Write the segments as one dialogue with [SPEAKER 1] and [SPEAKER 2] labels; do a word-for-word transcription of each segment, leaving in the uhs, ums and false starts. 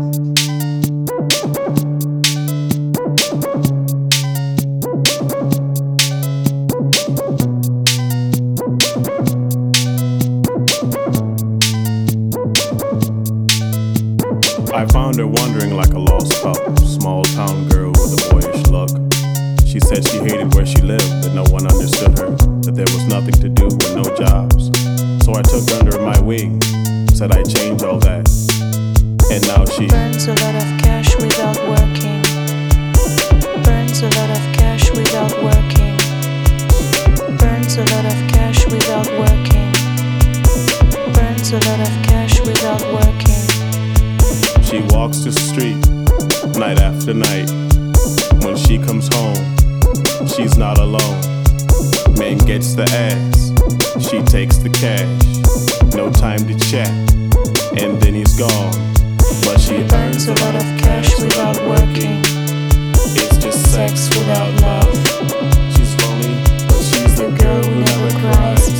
[SPEAKER 1] I found her wandering like a lost pup, small town girl with a boyish look. She said she hated where she lived, that no one understood her, that there was nothing to do with no jobs. So I took her under my wing, said I'd change all that. And now she
[SPEAKER 2] burns a lot of cash without working. Burns a lot of cash without working. Burns a lot of cash without working. Burns a lot of cash without working.
[SPEAKER 1] She walks the street, night after night. When she comes home, she's not alone. Man gets the ass, she takes the cash. No time to chat, and then he's gone. But she
[SPEAKER 2] burns a lot of cash without working.
[SPEAKER 1] It's just sex without love. She's lonely, but she's the girl who never cries.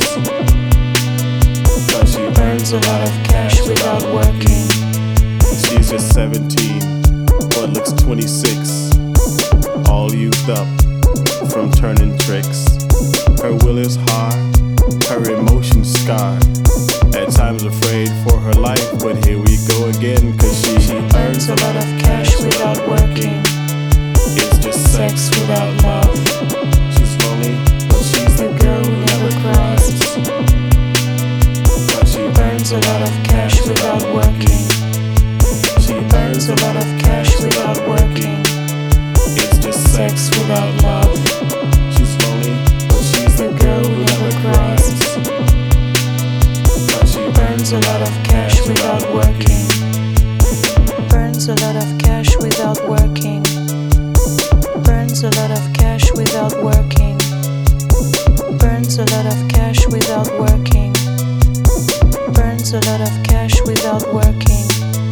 [SPEAKER 1] But she burns a lot of cash without working. She's just seventeen, but looks twenty-six. All used up from turning tricks. Her will is high, her emotions scarred. At times afraid for her life, but here we go again. Cause she, she
[SPEAKER 2] earns a lot of cash without working.
[SPEAKER 1] It's just sex without love. She's lonely, but she's the girl who never cries. But she earns a lot of cash without working. She earns a lot of cash without working. It's just sex without love. She's lonely, but she's the girl who never cries. But she earns a lot of cash without working.
[SPEAKER 2] Burns a lot of cash without working. Burns a lot of cash without working. Burns a lot of cash without working. Burns a lot of cash without working.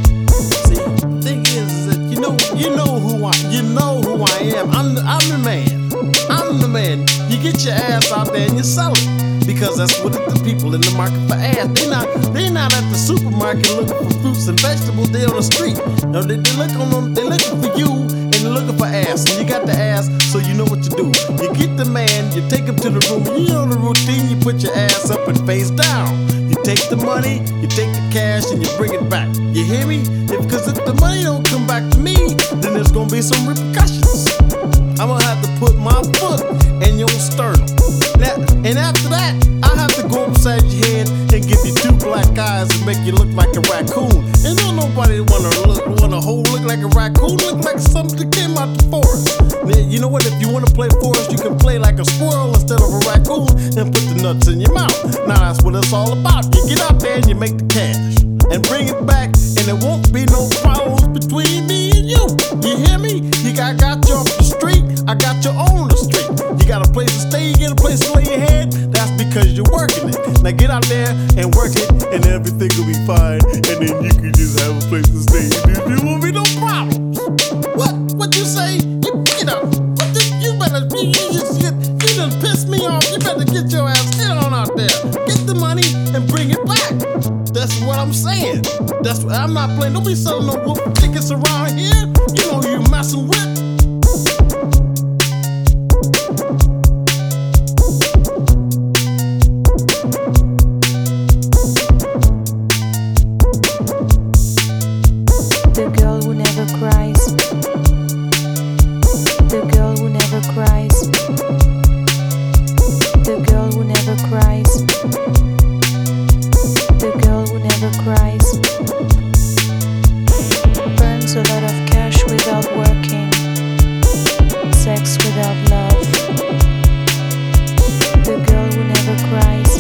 [SPEAKER 3] You know who I, you know who I am. I'm the, I'm the man. I'm the man. You get your ass out there and you sell it, because that's what the people in the market for ass. They not, they not at the supermarket looking for fruits and vegetables. They on the street. No, they, they look on, they looking for you and they're looking for ass. And you got the ass, so you know what to do. You get the man, you take him to the room. You know the routine. You put your ass up and face down. You take the money, you take the cash, and you bring it back. You hear me? Because if, if the money don't come back to me, then there's gonna be some repercussions. I'm gonna have to put my foot in your sternum. Now, and after that, I have to go upside your head and give you two black eyes and make you look like a raccoon. And don't nobody wanna look, wanna hold look like a raccoon, look like something that came out the forest. Now, you know what? If you wanna play forest, you can play like a squirrel instead of a raccoon and put the nuts in your mouth. Now that's what it's all about. You get out there and you make the cash and bring it back, and there won't be no problems between me and you. You hear me? You got, got you off the street, I got you on the street. You got a place to stay, you get a place to lay your head. That's because you're working it. Now get out there and work it, and everything will be fine. And then you can just have a place to stay, and there won't be no problems. What? What you say? You, you know, what the, you better, you, you just get, you done pissed me off. You better get your ass, get on out there, get the money and bring it back. That's what I'm saying. That's what I'm not playing. Don't be selling no wolf tickets around here. You know who you messing with.
[SPEAKER 2] The girl who never cries. The girl who never cries. The girl who never cries. The girl who never cries. Burns a lot of cash without working. Sex without love. The girl who never cries.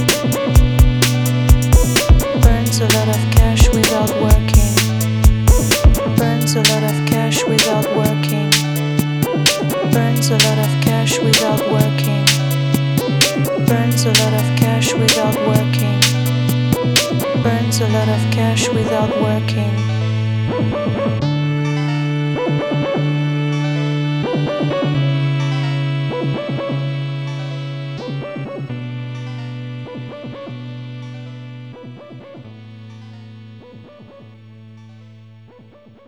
[SPEAKER 2] Burns a lot of cash without working. Burns a lot of cash without working. Burns a lot of cash without working. Burns a lot of cash without working. Burns a lot of cash without working.